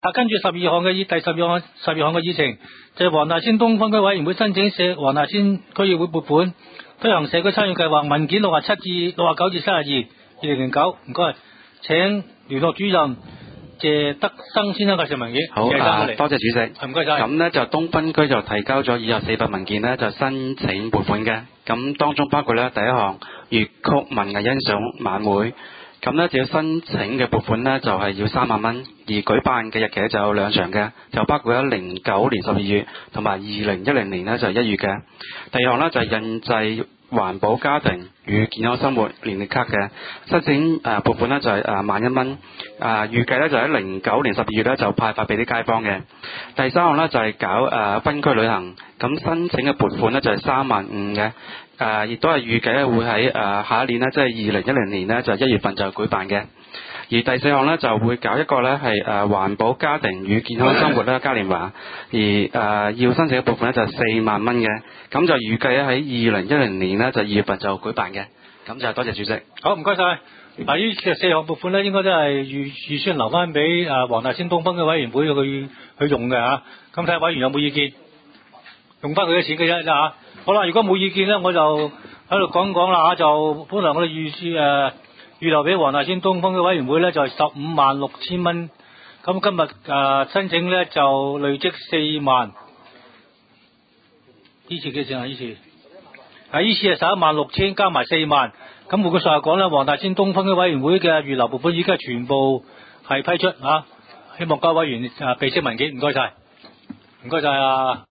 跟住第十二項嘅議程就係黃大仙東分區委員會申請黃大仙區議會撥款推行社區參與計劃文件67至69至32 2009，唔該，請聯絡主任謝德生先生介紹文件。 好，多謝主席。 唔該晒。 咁呢就東分區就提交咗以下4份文件呢，就申請撥款嘅。咁當中包括呢第一項粵曲文藝欣賞晚會。咁呢就要申請嘅撥款呢，就係要3萬蚊，而舉辦嘅日期就有2場嘅，就包括咗09年12月同埋2010年呢，就係1月嘅。第二項呢，就係印製環保家庭與健康生活年歷卡嘅，申請撥款呢，就係11000蚊，預計呢，就喺09年12月呢，就派發俾啲街坊嘅。第三項呢，就係搞分區旅行，咁申請嘅撥款呢，就係35000嘅。亦都係預計咧會喺下一年呢，即係2010年呢，就1月份就舉辦嘅。而第4項呢，就會搞一個呢係環保家庭與健康生活咧嘉年華，而要申請嘅撥款呢，就係4萬蚊嘅。咁就預計咧喺2010年呢，就2月份就舉辦嘅。咁就多謝主席。 好，唔該晒。嗱，呢4項撥款呢，應該都係預算留翻俾黃大仙東分區委員會去用嘅嚇。咁睇下委員有冇意見，用翻佢嘅錢嘅啫嚇。好啦，如果冇意見咧，我就喺度講啦嚇，就本來我哋預留俾黃大仙東分區委員會咧就係156000蚊，咁今日申請咧就累積4萬，呢次幾錢啊？呢次係116000加埋4萬，咁換句說話講咧，黃大仙東分區委員會嘅預留撥款已經係全部係批出嚇，希望各位委員備悉文件，唔該晒，唔該晒啊！